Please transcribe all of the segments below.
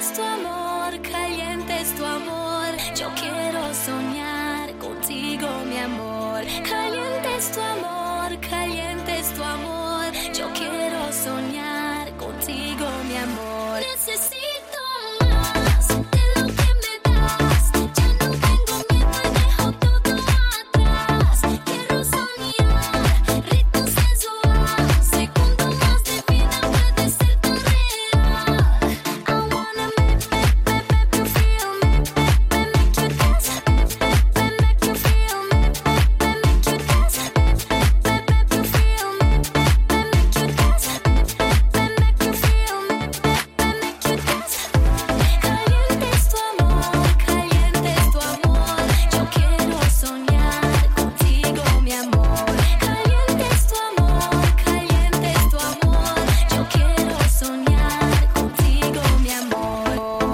es tu amor, caliente es tu amor. Yo quiero soñar contigo, mi amor. Caliente es tu amor, caliente es tu amor. Yo quiero soñar contigo, mi amor. Necesito más de lo que me das. Ya no tengo miedo y dejo todo atrás. Quiero soñar, ritmo sensual. Segundo más de vida puede ser tan real. I wanna make you feel me, make you dance, make you feel me, make you dance, make you feel me, make you dance, make you feel me, make you dance. Caliente es tu amor, caliente es tu amor. Yo quiero soñar contigo, mi amor. Caliente es tu amor, caliente es tu amor. Yo quiero soñar contigo, mi amor.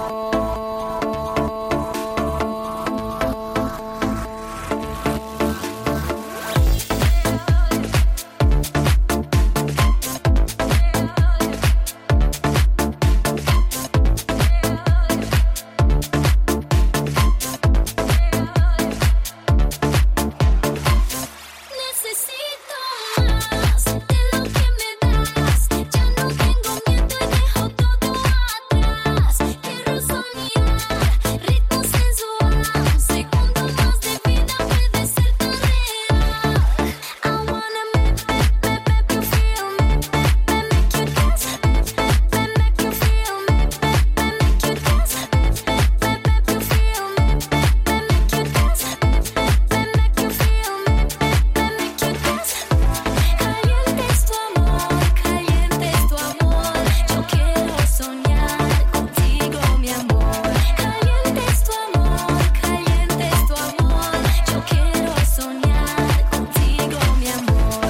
Necesito más de lo que me das. Ya no tengo miedo y dejo todo atrás. Quiero soñar, ritmo sensual. Segundo más de vida puede ser tan real. I wanna make you feel me, make you dance, make you feel me, make you dance, make you feel me, make you dance, make you feel me, make you dance. Caliente es tu amor, caliente es tu amor. Yo quiero soñar contigo, mi amor. Caliente es tu amor, caliente es tu amor. Yo quiero soñar contigo, mi amor.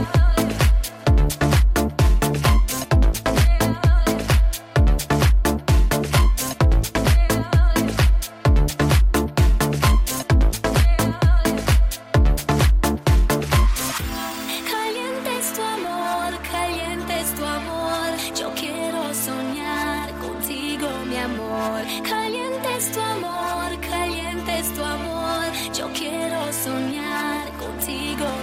Caliente es tu amor, caliente es tu amor. Yo quiero soñar contigo, mi amor. Caliente es tu amor, caliente es tu amor. Yo quiero soñar contigo,